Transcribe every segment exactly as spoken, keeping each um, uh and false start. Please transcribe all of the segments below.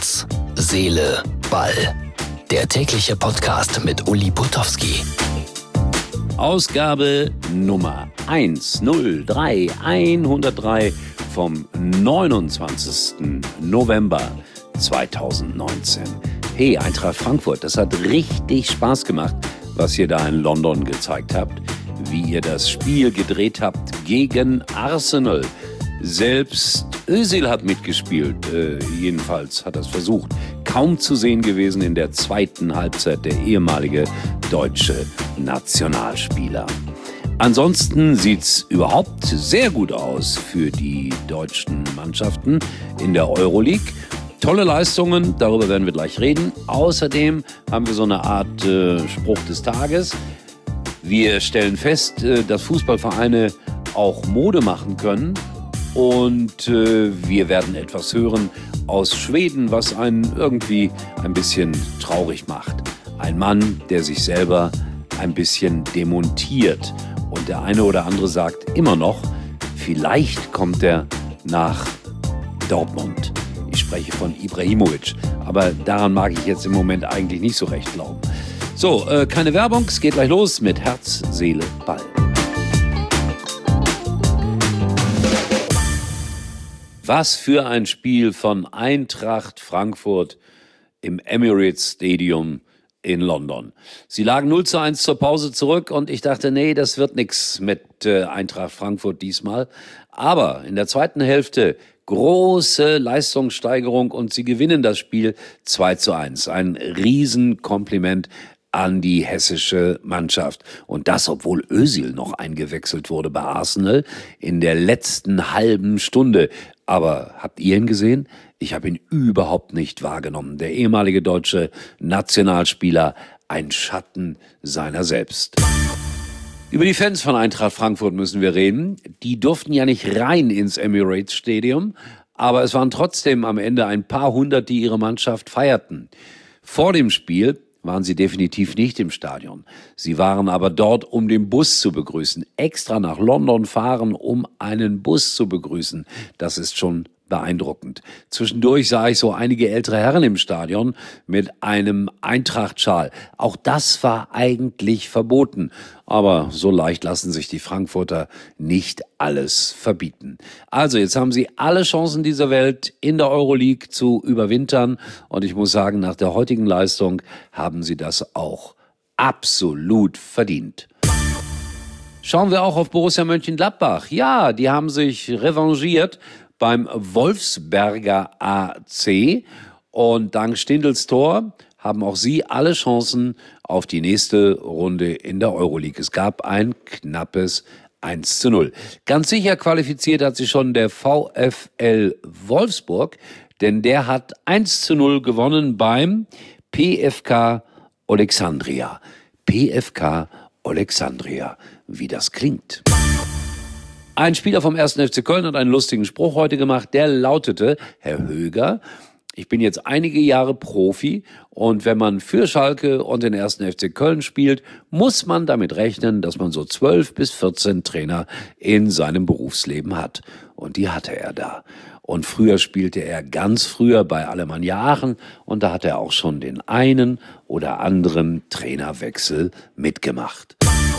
Herz, Seele, Ball. Der tägliche Podcast mit Uli Potowski. Ausgabe Nummer hundertdrei vom neunundzwanzigsten November zweitausendneunzehn. Hey, Eintracht Frankfurt, das hat richtig Spaß gemacht, was ihr da in London gezeigt habt. Wie ihr das Spiel gedreht habt gegen Arsenal. Selbst Özil hat mitgespielt, äh, jedenfalls hat er es versucht. Kaum zu sehen gewesen in der zweiten Halbzeit der ehemalige deutsche Nationalspieler. Ansonsten sieht's überhaupt sehr gut aus für die deutschen Mannschaften in der Euroleague. Tolle Leistungen, darüber werden wir gleich reden. Außerdem haben wir so eine Art äh, Spruch des Tages. Wir stellen fest, äh, dass Fußballvereine auch Mode machen können. Und äh, wir werden etwas hören aus Schweden, was einen irgendwie ein bisschen traurig macht. Ein Mann, der sich selber ein bisschen demontiert. Und der eine oder andere sagt immer noch, vielleicht kommt er nach Dortmund. Ich spreche von Ibrahimovic. Aber daran mag ich jetzt im Moment eigentlich nicht so recht glauben. So, äh, keine Werbung, es geht gleich los mit Herz, Seele, Ball. Was für ein Spiel von Eintracht Frankfurt im Emirates Stadium in London. Sie lagen null zu eins zur Pause zurück und ich dachte, nee, das wird nix mit äh, Eintracht Frankfurt diesmal. Aber in der zweiten Hälfte große Leistungssteigerung und sie gewinnen das Spiel zwei zu eins. Ein Riesenkompliment an die hessische Mannschaft. Und das, obwohl Özil noch eingewechselt wurde bei Arsenal in der letzten halben Stunde. Aber habt ihr ihn gesehen? Ich habe ihn überhaupt nicht wahrgenommen. Der ehemalige deutsche Nationalspieler, ein Schatten seiner selbst. Über die Fans von Eintracht Frankfurt müssen wir reden. Die durften ja nicht rein ins Emirates Stadium, aber es waren trotzdem am Ende ein paar hundert, die ihre Mannschaft feierten. Vor dem Spiel waren sie definitiv nicht im Stadion. Sie waren aber dort, um den Bus zu begrüßen. Extra nach London fahren, um einen Bus zu begrüßen. Das ist schon beeindruckend. Zwischendurch sah ich so einige ältere Herren im Stadion mit einem Eintracht-Schal. Auch das war eigentlich verboten. Aber so leicht lassen sich die Frankfurter nicht alles verbieten. Also jetzt haben sie alle Chancen dieser Welt in der Euroleague zu überwintern. Und ich muss sagen, nach der heutigen Leistung haben sie das auch absolut verdient. Schauen wir auch auf Borussia Mönchengladbach. Ja, die haben sich revanchiert beim Wolfsberger A C und dank Stindls Tor haben auch sie alle Chancen auf die nächste Runde in der Euroleague. Es gab ein knappes eins zu null. Ganz sicher qualifiziert hat sich schon der VfL Wolfsburg, denn der hat eins zu null gewonnen beim P F K Alexandria. P F K Alexandria, wie das klingt. Ein Spieler vom ersten F C Köln hat einen lustigen Spruch heute gemacht, der lautete: Herr Höger, ich bin jetzt einige Jahre Profi und wenn man für Schalke und den ersten F C Köln spielt, muss man damit rechnen, dass man so zwölf bis vierzehn Trainer in seinem Berufsleben hat. Und die hatte er da. Und früher spielte er ganz früher bei Alemannia Aachen und da hat er auch schon den einen oder anderen Trainerwechsel mitgemacht.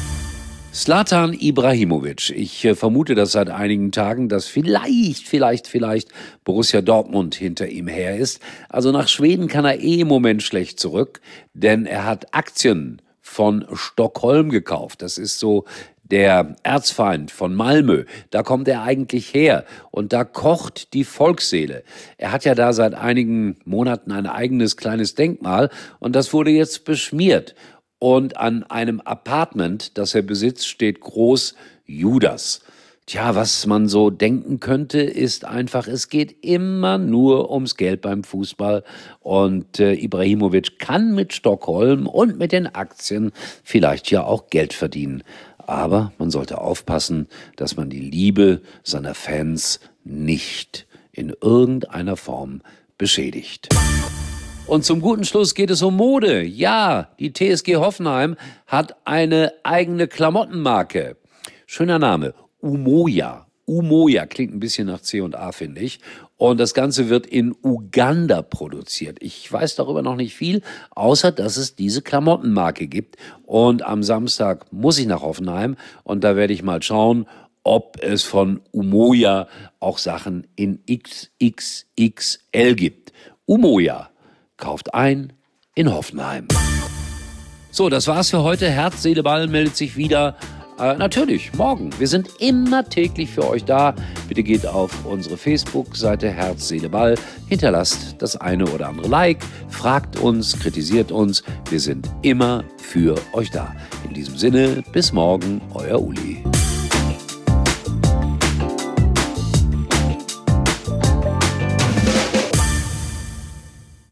Zlatan Ibrahimovic. Ich äh, vermute das seit einigen Tagen, dass vielleicht, vielleicht, vielleicht Borussia Dortmund hinter ihm her ist. Also nach Schweden kann er eh im Moment schlecht zurück, denn er hat Aktien von Stockholm gekauft. Das ist so der Erzfeind von Malmö. Da kommt er eigentlich her und da kocht die Volksseele. Er hat ja da seit einigen Monaten ein eigenes kleines Denkmal und das wurde jetzt beschmiert. Und an einem Apartment, das er besitzt, steht groß Judas. Tja, was man so denken könnte, ist einfach, es geht immer nur ums Geld beim Fußball. Und äh, Ibrahimovic kann mit Stockholm und mit den Aktien vielleicht ja auch Geld verdienen. Aber man sollte aufpassen, dass man die Liebe seiner Fans nicht in irgendeiner Form beschädigt. Und zum guten Schluss geht es um Mode. Ja, die T S G Hoffenheim hat eine eigene Klamottenmarke. Schöner Name, Umoja. Umoja, klingt ein bisschen nach C und A, finde ich. Und das Ganze wird in Uganda produziert. Ich weiß darüber noch nicht viel, außer dass es diese Klamottenmarke gibt. Und am Samstag muss ich nach Hoffenheim und da werde ich mal schauen, ob es von Umoja auch Sachen in X X X L gibt. Umoja kauft ein in Hoffenheim. So, das war's für heute. Herz, Seele, Ball meldet sich wieder. Äh, natürlich, morgen. Wir sind immer täglich für euch da. Bitte geht auf unsere Facebook-Seite Herz, Seele, Ball. Hinterlasst das eine oder andere Like. Fragt uns, kritisiert uns. Wir sind immer für euch da. In diesem Sinne, bis morgen, euer Uli.